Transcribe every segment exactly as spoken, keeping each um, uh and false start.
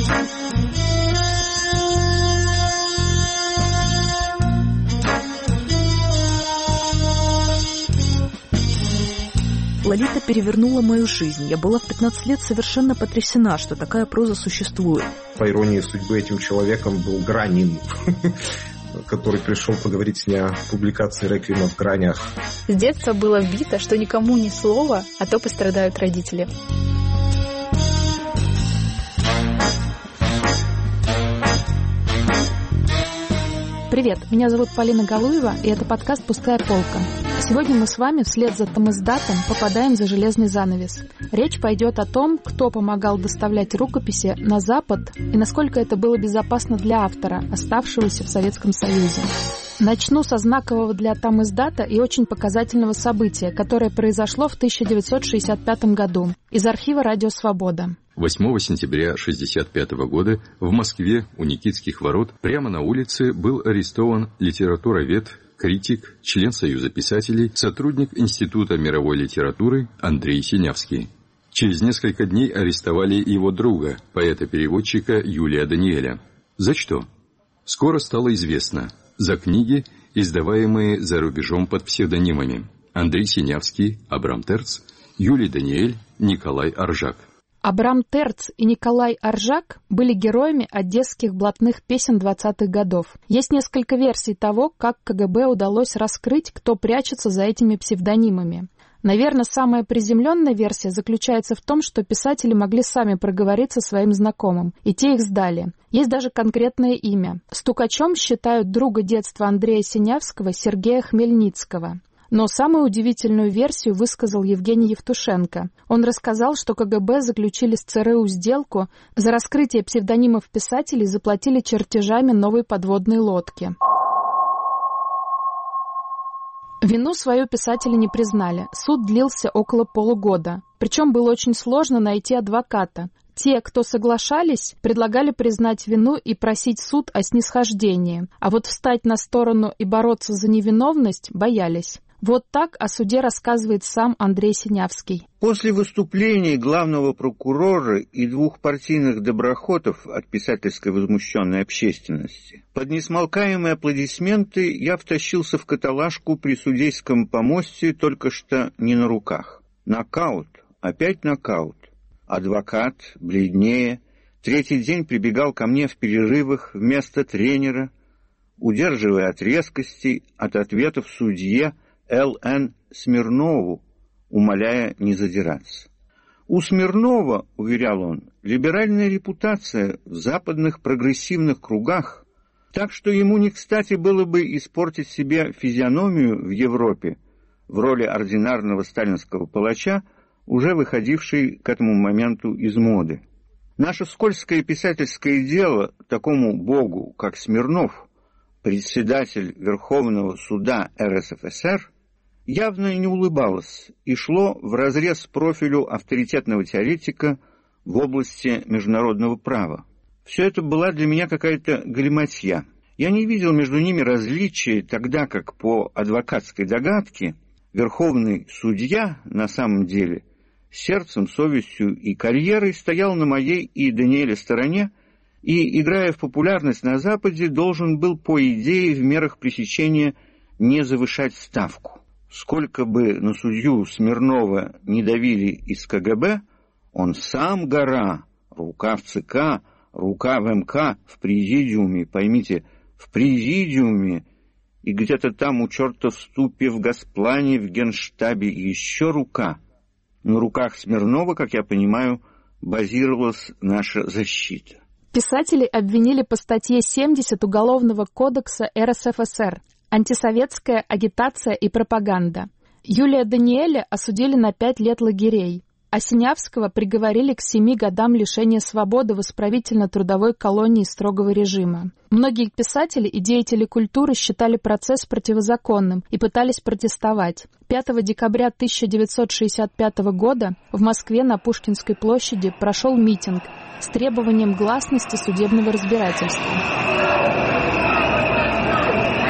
Лолита перевернула мою жизнь. Я была в пятнадцать лет совершенно потрясена, что такая проза существует. По иронии судьбы, этим человеком был Гранин, который пришел поговорить с ней о публикации «Реквиема в гранях». С детства было вбито, что никому ни слова, а то пострадают родители. Привет, меня зовут Полина Галуева, и это подкаст «Пустая полка». Сегодня мы с вами вслед за Тамыздатом попадаем за железный занавес. Речь пойдет о том, кто помогал доставлять рукописи на Запад и насколько это было безопасно для автора, оставшегося в Советском Союзе. Начну со знакового для Тамыздата и очень показательного события, которое произошло в тысяча девятьсот шестьдесят пятом году. Из архива «Радио Свобода». восьмого сентября шестьдесят пятого года в Москве у Никитских ворот прямо на улице был арестован литературовед, критик, член Союза писателей, сотрудник Института мировой литературы Андрей Синявский. Через несколько дней арестовали его друга, поэта-переводчика Юлия Даниэля. За что? Скоро стало известно. За книги, издаваемые за рубежом под псевдонимами. Андрей Синявский, Абрам Терц, Юлий Даниэль, Николай Оржак. Абрам Терц и Николай Оржак были героями одесских блатных песен двадцатых годов. Есть несколько версий того, как КГБ удалось раскрыть, кто прячется за этими псевдонимами. Наверное, самая приземленная версия заключается в том, что писатели могли сами проговориться своим знакомым, и те их сдали. Есть даже конкретное имя. Стукачом считают друга детства Андрея Синявского Сергея Хмельницкого. Но самую удивительную версию высказал Евгений Евтушенко. Он рассказал, что КГБ заключили с ЦРУ сделку, за раскрытие псевдонимов писателей заплатили чертежами новой подводной лодки. Вину свою писатели не признали. Суд длился около полугода. Причем было очень сложно найти адвоката. Те, кто соглашались, предлагали признать вину и просить суд о снисхождении. А вот встать на сторону и бороться за невиновность боялись. Вот так о суде рассказывает сам Андрей Синявский. После выступлений главного прокурора и двух партийных доброхотов от писательской возмущенной общественности, под несмолкаемые аплодисменты я втащился в каталажку при судейском помосте только что не на руках. Нокаут, опять нокаут. Адвокат, бледнее, третий день прибегал ко мне в перерывах вместо тренера, удерживая от резкости, от ответов судье Л Н Смирнову, умоляя не задираться. У Смирнова, уверял он, либеральная репутация в западных прогрессивных кругах, так что ему не кстати было бы испортить себе физиономию в Европе в роли ординарного сталинского палача, уже выходившей к этому моменту из моды. Наше скользкое писательское дело такому богу, как Смирнов, председатель Верховного суда Эр Эс Эф Эс Эр, явно не улыбалось и шло вразрез профилю авторитетного теоретика в области международного права. Все это была для меня какая-то галиматья. Я не видел между ними различия, тогда как по адвокатской догадке верховный судья на самом деле сердцем, совестью и карьерой стоял на моей и Даниэля стороне и, играя в популярность на Западе, должен был, по идее, в мерах пресечения не завышать ставку. Сколько бы на судью Смирнова не давили из КГБ, он сам гора, рука в ЦК, рука в эм ка, в президиуме, поймите, в президиуме, и где-то там у черта в ступе, в Госплане, в Генштабе еще рука. На руках Смирнова, как я понимаю, базировалась наша защита. Писателей обвинили по статье семьдесят Уголовного кодекса Эр Эс Эф Эс Эр «Антисоветская агитация и пропаганда». Юлия Даниэля осудили на пять лет лагерей, а Синявского приговорили к семи годам лишения свободы в исправительно-трудовой колонии строгого режима. Многие писатели и деятели культуры считали процесс противозаконным и пытались протестовать. пятого декабря тысяча девятьсот шестьдесят пятого года в Москве на Пушкинской площади прошел митинг с требованием гласности судебного разбирательства.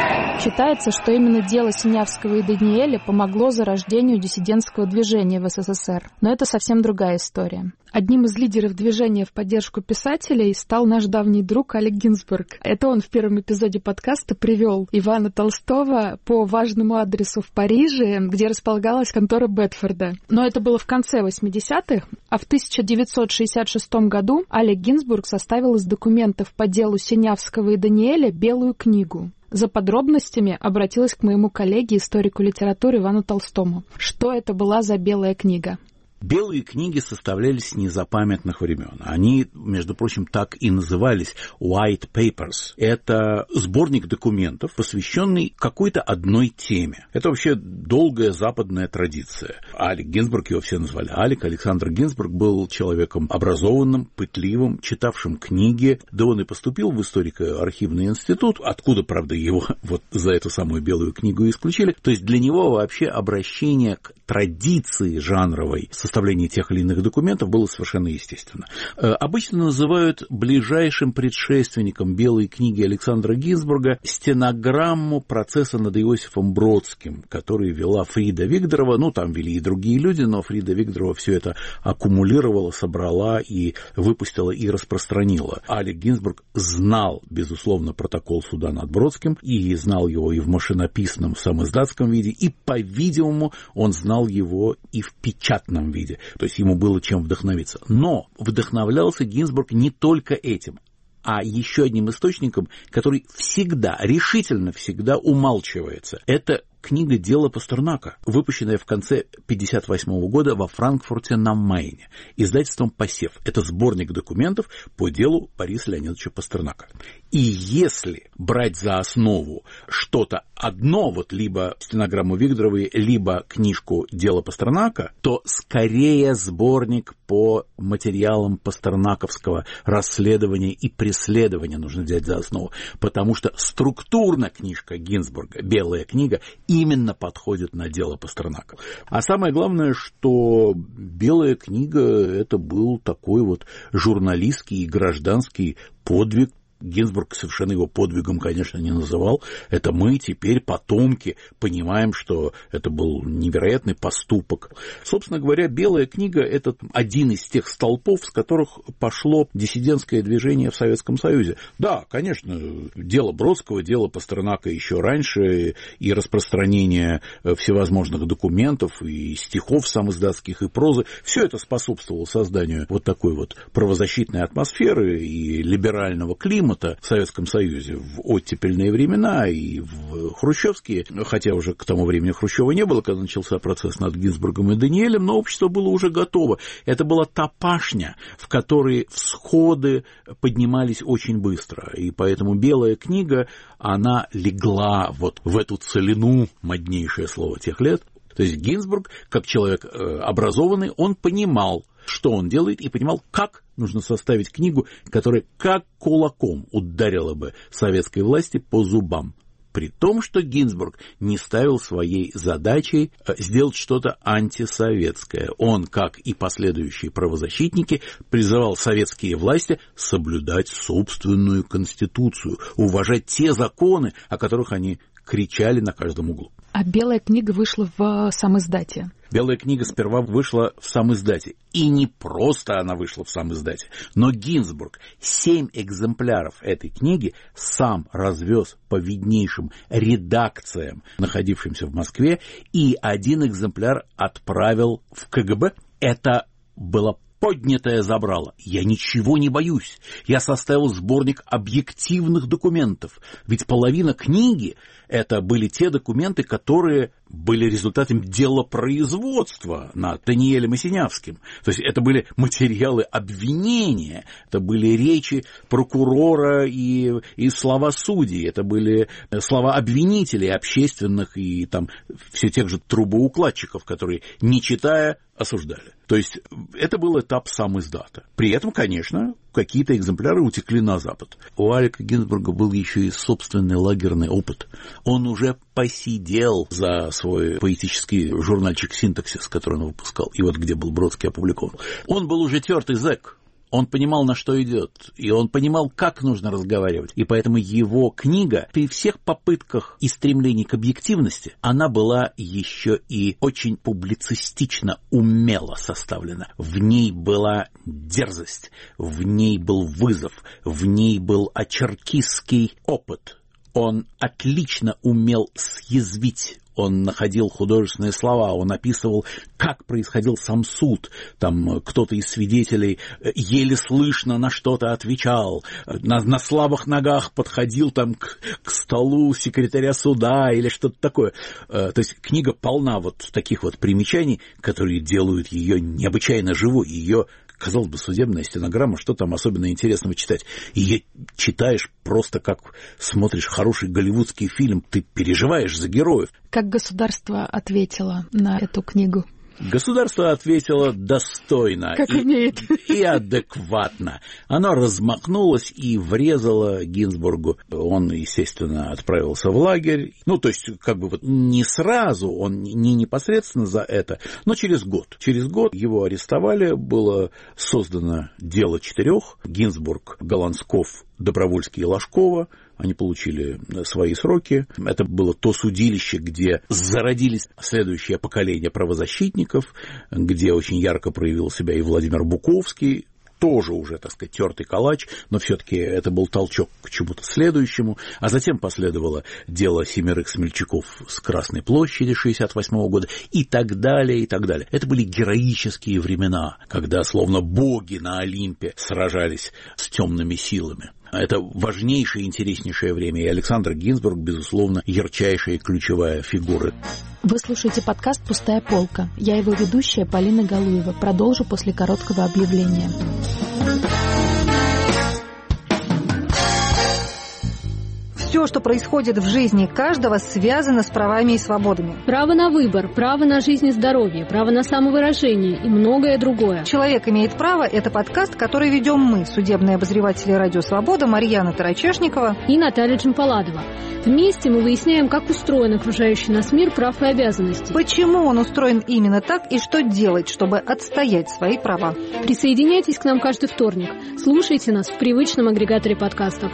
Считается, что именно дело Синявского и Даниэля помогло зарождению диссидентского движения в СССР. Но это совсем другая история. Одним из лидеров движения в поддержку писателей стал наш давний друг Алек Гинзбург. Это он в первом эпизоде подкаста привел Ивана Толстого по важному адресу в Париже, где располагалась контора Бетфорда. Но это было в конце восьмидесятых, а в тысяча девятьсот шестьдесят шестом году Алек Гинзбург составил из документов по делу Синявского и Даниэля белую книгу. За подробностями обратилась к моему коллеге, историку литературы Ивану Толстому. Что это была за белая книга? Белые книги составлялись с незапамятных времен. Они, между прочим, так и назывались White Papers. Это сборник документов, посвященный какой-то одной теме. Это вообще долгая западная традиция. Алек Гинзбург, его все назвали Алек. Александр Гинзбург был человеком образованным, пытливым, читавшим книги. Да он и поступил в историко-архивный институт, откуда, правда, его вот за эту самую белую книгу исключили. То есть для него вообще обращение к традиции жанровой составления тех или иных документов было совершенно естественно. Обычно называют ближайшим предшественником белой книги Александра Гинзбурга стенограмму процесса над Иосифом Бродским, который вела Фрида Вигдорова. Ну, там вели и другие люди, но Фрида Вигдорова все это аккумулировала, собрала и выпустила и распространила. Алек Гинзбург знал, безусловно, протокол суда над Бродским, и знал его и в машинописном самиздатском виде, и, по-видимому, он знал его и в печатном виде. То есть ему было чем вдохновиться. Но вдохновлялся Гинзбург не только этим, а еще одним источником, который всегда, решительно всегда умалчивается. Это книга «Дело Пастернака», выпущенная в конце пятьдесят восьмого года во Франкфурте на Майне, издательством «Посев». Это сборник документов по делу Бориса Леонидовича Пастернака. И если брать за основу что-то одно, вот либо стенограмму Вигдоровой, либо книжку «Дело Пастернака», то скорее сборник по материалам пастернаковского расследования и преследования нужно взять за основу, потому что структурно книжка Гинзбурга, белая книга, именно подходит на дело Пастернака. А самое главное, что белая книга — это был такой вот журналистский и гражданский подвиг. Гинзбург совершенно его подвигом, конечно, не называл. Это мы теперь, потомки, понимаем, что это был невероятный поступок. Собственно говоря, белая книга — это один из тех столпов, с которых пошло диссидентское движение в Советском Союзе. Да, конечно, дело Бродского, дело Пастернака еще раньше, и распространение всевозможных документов, и стихов самиздатских, и прозы, все это способствовало созданию вот такой вот правозащитной атмосферы и либерального климата в Советском Союзе в оттепельные времена и в хрущевские, хотя уже к тому времени Хрущева не было, когда начался процесс над Гинзбургом и Даниэлем, но общество было уже готово. Это была та пашня, в которой всходы поднимались очень быстро, и поэтому белая книга, она легла вот в эту целину, моднейшее слово тех лет. То есть Гинзбург, как человек образованный, он понимал, что он делает, и понимал, как нужно составить книгу, которая как кулаком ударила бы советской власти по зубам. При том, что Гинзбург не ставил своей задачей сделать что-то антисоветское. Он, как и последующие правозащитники, призывал советские власти соблюдать собственную конституцию, уважать те законы, о которых они кричали на каждом углу. А белая книга вышла в самиздате. Белая книга сперва вышла в самиздате. И не просто она вышла в самиздате, но Гинзбург семь экземпляров этой книги сам развез по виднейшим редакциям, находившимся в Москве, и один экземпляр отправил в КГБ. Это было поднятое забрало. Я ничего не боюсь. Я составил сборник объективных документов. Ведь половина книги — это были те документы, которые были результатом делопроизводства над Даниэлем и Синявским. То есть это были материалы обвинения, это были речи прокурора и, и слова судей, это были слова обвинителей общественных и там все тех же трубоукладчиков, которые, не читая, осуждали. То есть это был этап самиздата. При этом, конечно, какие-то экземпляры утекли на Запад. У Алека Гинзбурга был еще и собственный лагерный опыт. Он уже посидел за свой поэтический журнальчик «Синтаксис», который он выпускал, и вот где был Бродский опубликован. Он был уже тертый зэк. Он понимал, на что идет, и он понимал, как нужно разговаривать. И поэтому его книга, при всех попытках и стремлении к объективности, она была еще и очень публицистично, умело составлена. В ней была дерзость, в ней был вызов, в ней был очеркистский опыт. Он отлично умел съязвить. Он находил художественные слова, он описывал, как происходил сам суд. Там кто-то из свидетелей еле слышно на что-то отвечал, на, на слабых ногах подходил там к, к столу секретаря суда или что-то такое. То есть книга полна вот таких вот примечаний, которые делают ее необычайно живой. Ее, казалось бы, судебная стенограмма, что там особенно интересного читать? Ее читаешь просто как смотришь хороший голливудский фильм, ты переживаешь за героев. Как государство ответило на эту книгу? Государство ответило достойно как и, умеет. и адекватно. Оно размахнулось и врезало Гинзбургу. Он, естественно, отправился в лагерь. Ну, то есть, как бы вот не сразу, он не непосредственно за это, но через год. Через год его арестовали, было создано дело четырех. Гинзбург, Голландсков, Добровольский и Ложкова. Они получили свои сроки. Это было то судилище, где зародились следующее поколение правозащитников, где очень ярко проявил себя и Владимир Буковский, тоже уже, так сказать, тертый калач, но все-таки это был толчок к чему-то следующему. А затем последовало дело семерых смельчаков с Красной площади шестьдесят восьмого года и так далее, и так далее. Это были героические времена, когда словно боги на Олимпе сражались с темными силами. Это важнейшее и интереснейшее время, и Александр Гинзбург, безусловно, ярчайшая и ключевая фигура. Вы слушаете подкаст «Пустая полка». Я его ведущая Полина Галуева. Продолжу после короткого объявления. Все, что происходит в жизни каждого, связано с правами и свободами. Право на выбор, право на жизнь и здоровье, право на самовыражение и многое другое. «Человек имеет право» — это подкаст, который ведем мы, судебные обозреватели «Радио Свобода» Марьяна Тарачешникова и Наталья Джампаладова. Вместе мы выясняем, как устроен окружающий нас мир прав и обязанностей. Почему он устроен именно так и что делать, чтобы отстоять свои права. Присоединяйтесь к нам каждый вторник. Слушайте нас в привычном агрегаторе подкастов.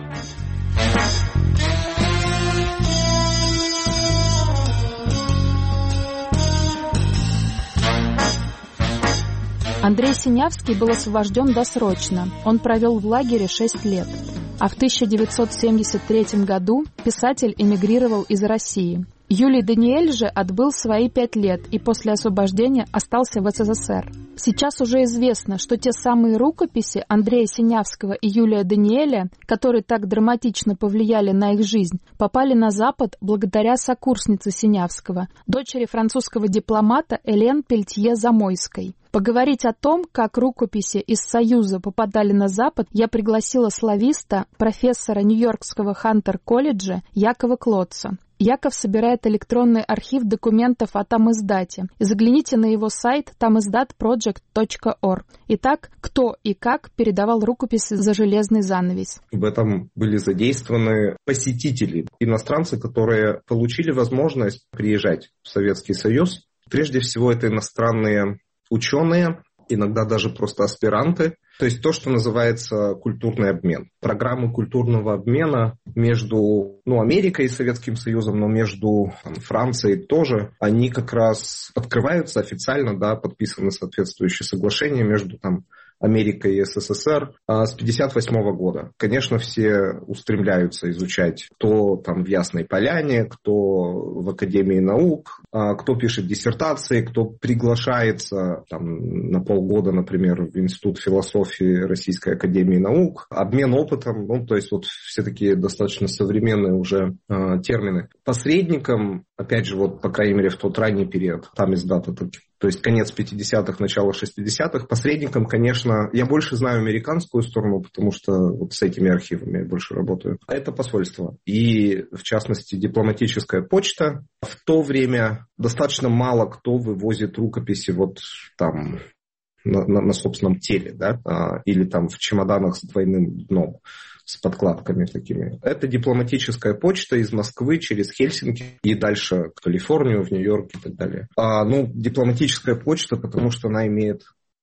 Андрей Синявский был освобожден досрочно. Он провел в лагере шесть лет. А в тысяча девятьсот семьдесят третьем году писатель эмигрировал из России. Юлий Даниэль же отбыл свои пять лет и после освобождения остался в СССР. Сейчас уже известно, что те самые рукописи Андрея Синявского и Юлия Даниэля, которые так драматично повлияли на их жизнь, попали на Запад благодаря сокурснице Синявского, дочери французского дипломата Элен Пельтье-Замойской. Поговорить о том, как рукописи из Союза попадали на Запад, я пригласила слависта, профессора Нью-Йоркского Хантер-колледжа Якова Клотца. Яков собирает электронный архив документов о тамиздате. И загляните на его сайт тамиздатпроджект точка орг. Итак, кто и как передавал рукописи за железный занавес? В этом были задействованы посетители, иностранцы, которые получили возможность приезжать в Советский Союз. Прежде всего, это иностранные ученые, иногда даже просто аспиранты. То есть то, что называется культурный обмен. Программы культурного обмена между ну, Америкой и Советским Союзом, но между там, Францией тоже, они как раз открываются официально, да, подписаны соответствующие соглашения между там, Америкой и СССР а, с пятьдесят восьмого года. Конечно, все устремляются изучать, кто там в Ясной Поляне, кто в Академии наук, а, кто пишет диссертации, кто приглашается там, на полгода, например, в Институт философии Российской Академии наук. Обмен опытом, ну, то есть вот все такие достаточно современные уже а, термины. Посредником, опять же, вот, по крайней мере, в тот ранний период, там из даты, то есть конец пятидесятых, начало шестидесятых, посредником, конечно, я больше знаю американскую сторону, потому что вот с этими архивами я больше работаю. Это посольство. И, в частности, дипломатическая почта. В то время достаточно мало кто вывозит рукописи вот там на, на, на собственном теле, да, или там в чемоданах с двойным дном, с подкладками такими. Это дипломатическая почта из Москвы через Хельсинки и дальше в Калифорнию, в Нью-Йорк и так далее. А, ну, дипломатическая почта, потому что она имеет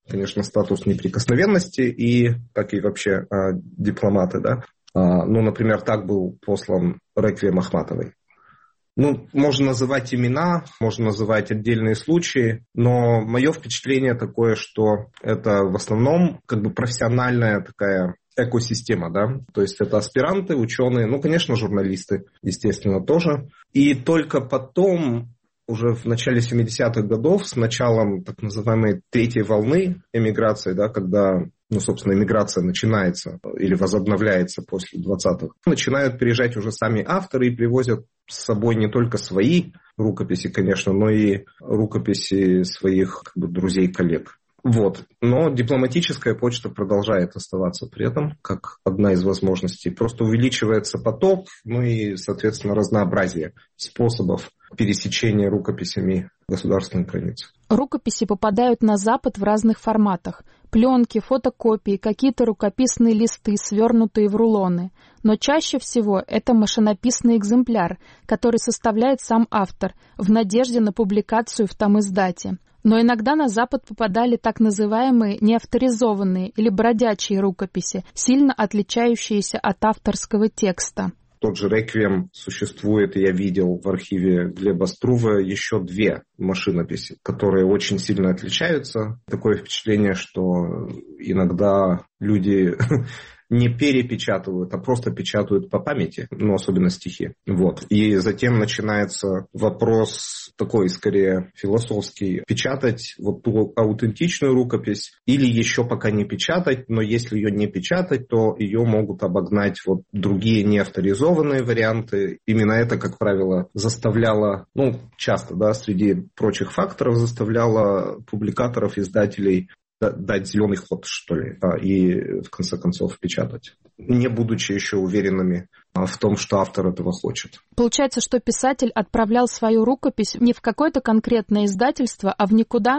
конечно, статус неприкосновенности и, как и вообще дипломаты, да. Ну, например, так был послан реквием Ахматовой. Ну, можно называть имена, можно называть отдельные случаи, но мое впечатление такое, что это в основном как бы профессиональная такая экосистема, да, то есть это аспиранты, ученые, ну, конечно, журналисты, естественно, тоже. И только потом, уже в начале семидесятых годов, с началом так называемой третьей волны эмиграции, да, когда, ну, собственно, эмиграция начинается или возобновляется после двадцатых, начинают приезжать уже сами авторы и привозят с собой не только свои рукописи, конечно, но и рукописи своих как бы, друзей, коллег. Вот. Но дипломатическая почта продолжает оставаться при этом, как одна из возможностей. Просто увеличивается поток, ну и, соответственно, разнообразие способов пересечения рукописями государственных границ. Рукописи попадают на Запад в разных форматах. Пленки, фотокопии, какие-то рукописные листы, свернутые в рулоны. Но чаще всего это машинописный экземпляр, который составляет сам автор, в надежде на публикацию в томиздате. Но иногда на Запад попадали так называемые неавторизованные или бродячие рукописи, сильно отличающиеся от авторского текста. Тот же «Реквием» существует, и я видел в архиве Глеба Струве еще две машинописи, которые очень сильно отличаются. Такое впечатление, что иногда люди не перепечатывают, а просто печатают по памяти, ну, особенно стихи. Вот. И затем начинается вопрос такой, скорее, философский. Печатать вот ту аутентичную рукопись или еще пока не печатать, но если ее не печатать, то ее могут обогнать вот другие неавторизованные варианты. Именно это, как правило, заставляло, ну, часто, да, среди прочих факторов заставляло публикаторов, издателей дать зеленый ход, что ли, и в конце концов печатать, не будучи еще уверенными в том, что автор этого хочет. Получается, что писатель отправлял свою рукопись не в какое-то конкретное издательство, а в никуда?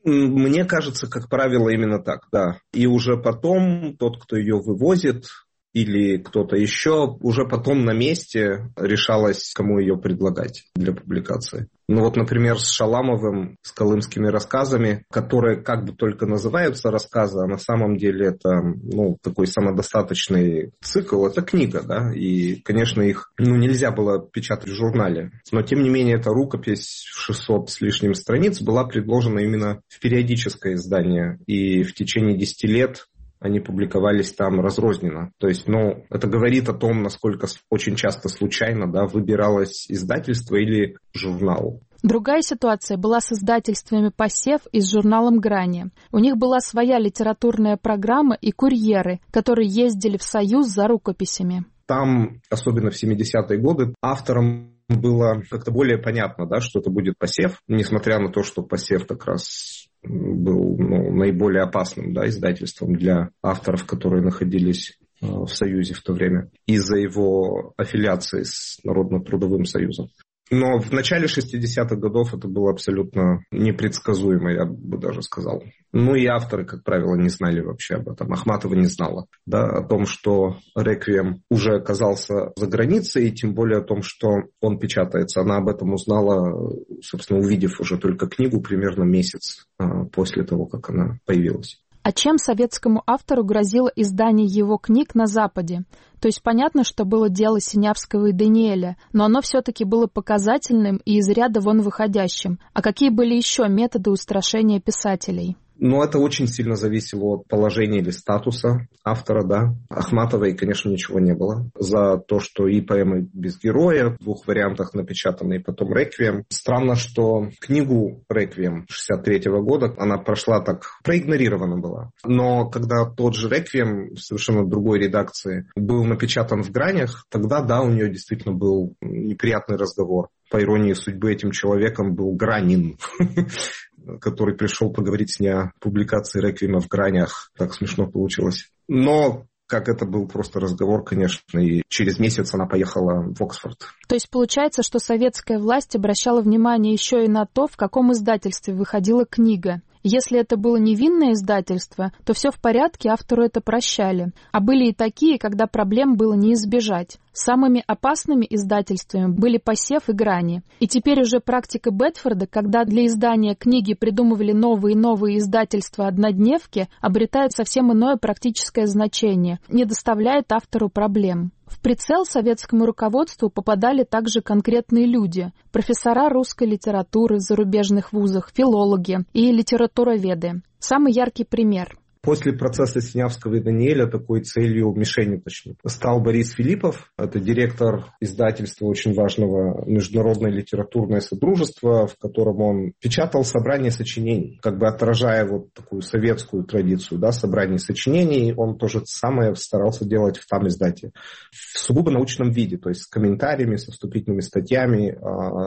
Мне кажется, как правило, именно так, да. И уже потом тот, кто ее вывозит, или кто-то еще, уже потом на месте решалось, кому ее предлагать для публикации. Ну вот, например, с Шаламовым, с колымскими рассказами, которые как бы только называются рассказы, а на самом деле это, ну, такой самодостаточный цикл, это книга, да, и, конечно, их, ну, нельзя было печатать в журнале. Но, тем не менее, эта рукопись в шестьсот с лишним страниц была предложена именно в периодическое издание, и в течение десяти лет они публиковались там разрозненно. То есть, ну, это говорит о том, насколько очень часто случайно, да, выбиралось издательство или журнал. Другая ситуация была с издательствами «Посев» и с журналом «Грани». У них была своя литературная программа и курьеры, которые ездили в Союз за рукописями. Там, особенно в семидесятые годы, авторам было как-то более понятно, да, что это будет «Посев», несмотря на то, что «Посев» как раз был, ну, наиболее опасным, да, издательством для авторов, которые находились э, в Союзе в то время, из-за его аффилиации с Народно-трудовым союзом. Но в начале шестидесятых годов это было абсолютно непредсказуемо, я бы даже сказал. Ну и авторы, как правило, не знали вообще об этом. Ахматова не знала, да, о том, что «Реквием» уже оказался за границей, и тем более о том, что он печатается. Она об этом узнала, собственно, увидев уже только книгу примерно месяц после того, как она появилась. А чем советскому автору грозило издание его книг на Западе? То есть понятно, что было дело Синявского и Даниэля, но оно все-таки было показательным и из ряда вон выходящим. А какие были еще методы устрашения писателей? Но это очень сильно зависело от положения или статуса автора, да. Ахматовой, конечно, ничего не было. За то, что и поэмы «Без героя» в двух вариантах напечатаны, и потом «Реквием». Странно, что книгу «Реквием» шестьдесят третьего года, она прошла так, проигнорирована была. Но когда тот же «Реквием» в совершенно другой редакции был напечатан в «Гранях», тогда, да, у нее действительно был неприятный разговор. По иронии судьбы, этим человеком был Гранин, который пришел поговорить с ней о публикации «Реквиема» в «Гранях». Так смешно получилось. Но, как это был просто разговор, конечно, и через месяц она поехала в Оксфорд. То есть получается, что советская власть обращала внимание еще и на то, в каком издательстве выходила книга. Если это было невинное издательство, то все в порядке, автору это прощали. А были и такие, когда проблем было не избежать. Самыми опасными издательствами были «Посев» и «Грани». И теперь уже практика Бетфорда, когда для издания книги придумывали новые и новые издательства-однодневки, обретает совсем иное практическое значение, не доставляет автору проблем. В прицел советскому руководству попадали также конкретные люди – профессора русской литературы в зарубежных вузах, филологи и литературоведы. Самый яркий пример – После процесса Синявского и Даниэля такой целью, мишенью точнее, стал Борис Филиппов. Это директор издательства очень важного «Международное литературное содружество», в котором он печатал собрание сочинений, как бы отражая вот такую советскую традицию, да, собрание сочинений. Он то же самое старался делать в там издате в сугубо научном виде, то есть с комментариями, со вступительными статьями,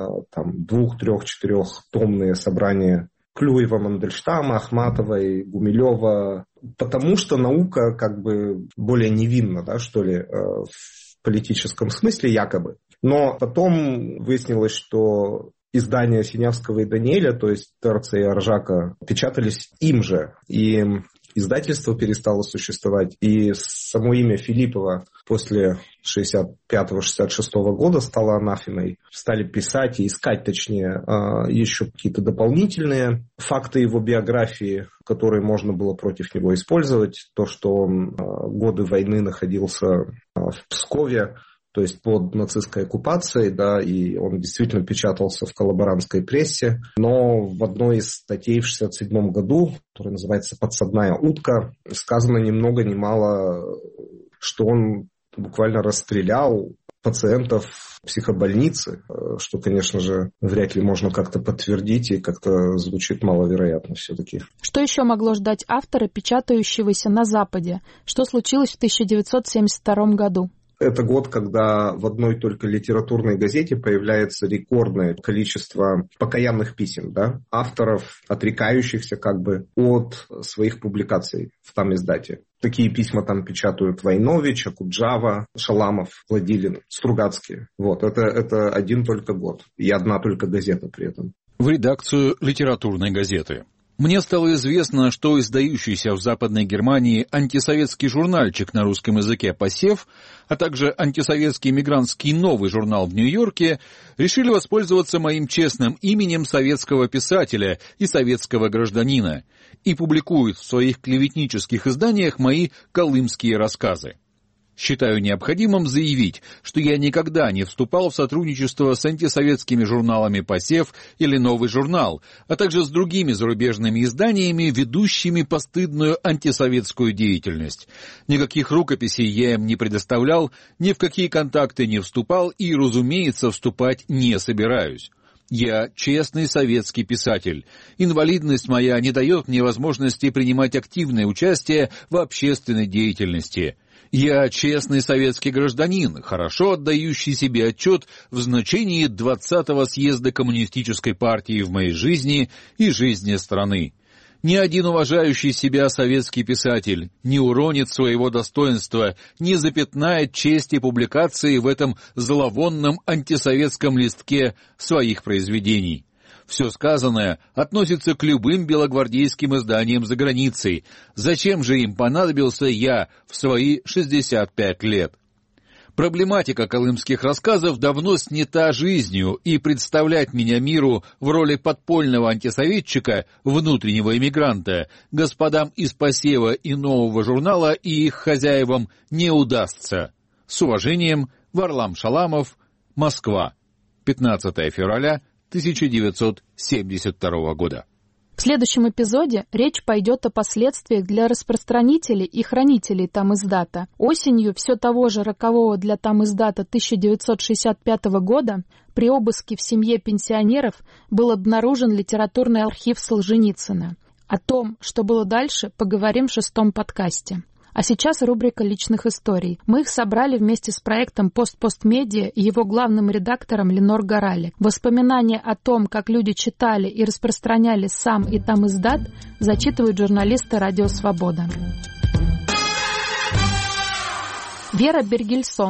там двух, трех, четырех томные собрания Клюева, Мандельштама, Ахматовой, Гумилева, потому что наука как бы более невинна, да, что ли, в политическом смысле якобы. Но потом выяснилось, что издания Синявского и Даниэля, то есть Терца и Аржака, печатались им же, и издательство перестало существовать, и само имя Филиппова после шестьдесят пятого — шестьдесят шестого года стало анафемой. Стали писать и искать, точнее, еще какие-то дополнительные факты его биографии, которые можно было против него использовать. То, что он годы войны находился в Пскове, то есть под нацистской оккупацией, да, и он действительно печатался в коллаборантской прессе. Но в одной из статей в шестьдесят седьмом году, которая называется «Подсадная утка», сказано ни много ни мало, что он буквально расстрелял пациентов психобольницы, что, конечно же, вряд ли можно как-то подтвердить и как-то звучит маловероятно все-таки. Что еще могло ждать автора, печатающегося на Западе? Что случилось в тысяча девятьсот семьдесят втором году? Это год, когда в одной только литературной газете появляется рекордное количество покаянных писем, да, авторов, отрекающихся как бы от своих публикаций в там издате. Такие письма там печатают Войнович, Акуджава, Шаламов, Владилин, Стругацкие. Вот, это, это один только год. И одна только газета при этом. В редакцию литературной газеты. Мне стало известно, что издающийся в Западной Германии антисоветский журнальчик на русском языке «Посев», а также антисоветский мигрантский новый журнал в Нью-Йорке решили воспользоваться моим честным именем советского писателя и советского гражданина и публикуют в своих клеветнических изданиях мои колымские рассказы. Считаю необходимым заявить, что я никогда не вступал в сотрудничество с антисоветскими журналами «Посев» или «Новый журнал», а также с другими зарубежными изданиями, ведущими постыдную антисоветскую деятельность. Никаких рукописей я им не предоставлял, ни в какие контакты не вступал и, разумеется, вступать не собираюсь. Я честный советский писатель. Инвалидность моя не дает мне возможности принимать активное участие в общественной деятельности. Я честный советский гражданин, хорошо отдающий себе отчет в значении двадцатого съезда Коммунистической партии в моей жизни и жизни страны. Ни один уважающий себя советский писатель не уронит своего достоинства, не запятнает чести публикации в этом зловонном антисоветском листке своих произведений. Все сказанное относится к любым белогвардейским изданиям за границей. Зачем же им понадобился я в свои шестьдесят пять лет? Проблематика колымских рассказов давно снята жизнью, и представлять меня миру в роли подпольного антисоветчика, внутреннего эмигранта, господам из «Посева» и «Нового журнала» и их хозяевам не удастся. С уважением, Варлам Шаламов, Москва, пятнадцатого февраля тысяча девятьсот семьдесят второго года. В следующем эпизоде речь пойдет о последствиях для распространителей и хранителей там издата. Осенью все того же рокового для там издата тысяча девятьсот шестьдесят пятого года при обыске в семье пенсионеров был обнаружен литературный архив Солженицына. О том, что было дальше, поговорим в шестом подкасте. А сейчас рубрика личных историй. Мы их собрали вместе с проектом «Пост-Пост-Медиа» и его главным редактором Ленор Горалик. Воспоминания о том, как люди читали и распространяли сам и там издат, зачитывают журналисты «Радио Свобода». Вера Бергельсон.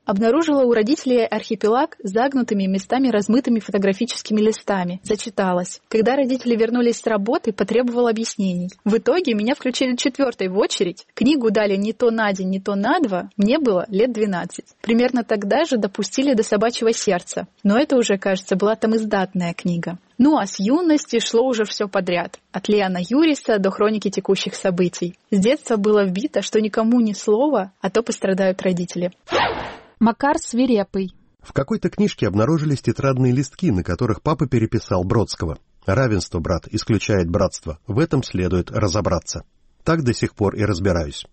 Обнаружила у родителей архипелаг с загнутыми местами размытыми фотографическими листами. Зачиталась. Когда родители вернулись с работы, потребовала объяснений. В итоге меня включили четвертой в очередь. Книгу дали не то на день, не то на два. Мне было лет двенадцать. Примерно тогда же допустили до «Собачьего сердца». Но это уже, кажется, была там издатная книга. Ну а с юности шло уже все подряд. От Леона Юриса до хроники текущих событий. С детства было вбито, что никому ни слова, а то пострадают родители. Макар Свирепый. В какой-то книжке обнаружились тетрадные листки, на которых папа переписал Бродского. «Равенство, брат, исключает братство. В этом следует разобраться». Так до сих пор и разбираюсь.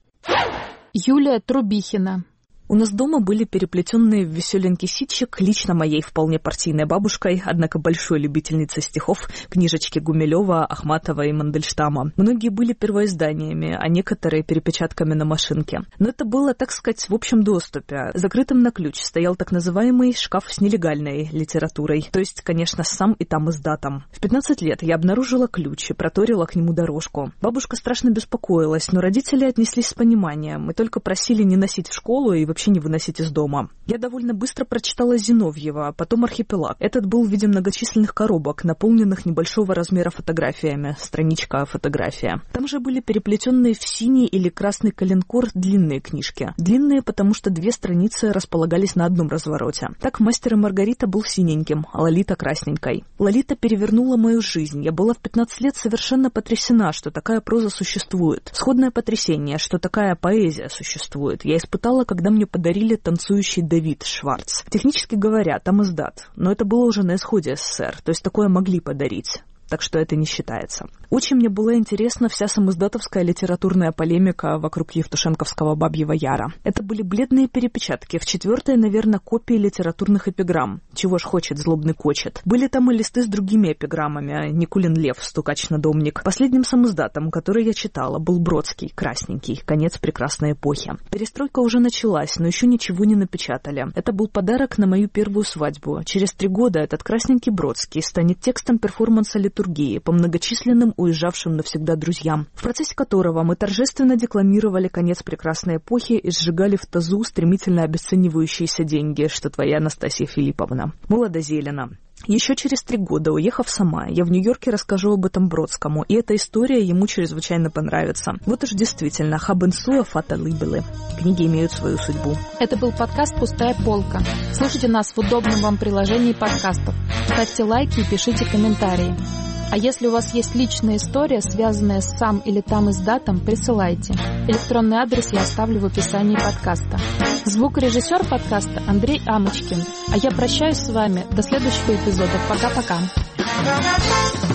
Юлия Трубихина. У нас дома были переплетенные в веселенький ситчик лично моей вполне партийной бабушкой, однако большой любительницей стихов, книжечки Гумилева, Ахматова и Мандельштама. Многие были первоизданиями, а некоторые перепечатками на машинке. Но это было, так сказать, в общем доступе. Закрытым на ключ стоял так называемый шкаф с нелегальной литературой, то есть, конечно, сам и там издатом. В пятнадцать лет я обнаружила ключ и проторила к нему дорожку. Бабушка страшно беспокоилась, но родители отнеслись с пониманием. Мы только просили не носить в школу и вообще не выносить из дома. Я довольно быстро прочитала Зиновьева, потом «Архипелаг». Этот был в виде многочисленных коробок, наполненных небольшого размера фотографиями, страничка фотография. Там же были переплетенные в синий или красный коленкор длинные книжки. Длинные, потому что две страницы располагались на одном развороте. Так «Мастер и Маргарита» был синеньким, а «Лолита» красненькой. «Лолита» перевернула мою жизнь. Я была в пятнадцать лет совершенно потрясена, что такая проза существует. Сходное потрясение, что такая поэзия существует, я испытала, когда мне подарили «Танцующий Давид» Шварц. Технически говоря, там издат, но это было уже на исходе СССР, то есть такое могли подарить. Так что это не считается. Очень мне была интересна вся самоиздатовская литературная полемика вокруг евтушенковского «Бабьего Яра». Это были бледные перепечатки, в четвертой, наверное, копии литературных эпиграмм. Чего ж хочет, злобный кочет. Были там и листы с другими эпиграммами. Никулин Лев, стукач-надомник. Последним самоиздатом, который я читала, был Бродский, красненький, конец прекрасной эпохи. Перестройка уже началась, но еще ничего не напечатали. Это был подарок на мою первую свадьбу. Через три года этот красненький Бродский станет текстом перформанса литературы по многочисленным уезжавшим навсегда друзьям, в процессе которого мы торжественно декламировали конец прекрасной эпохи и сжигали в тазу стремительно обесценивающиеся деньги, что твоя Анастасия Филипповна. Молодо-зелено. Еще через три года, уехав сама, я в Нью-Йорке расскажу об этом Бродскому, и эта история ему чрезвычайно понравится. Вот уж действительно, хабенсуа фата либелы. Книги имеют свою судьбу. Это был подкаст «Пустая полка». Слушайте нас в удобном вам приложении подкастов. Ставьте лайки и пишите комментарии. А если у вас есть личная история, связанная с сам или там издатом, присылайте. Электронный адрес я оставлю в описании подкаста. Звукорежиссер подкаста Андрей Амочкин. А я прощаюсь с вами. До следующего эпизода. Пока-пока.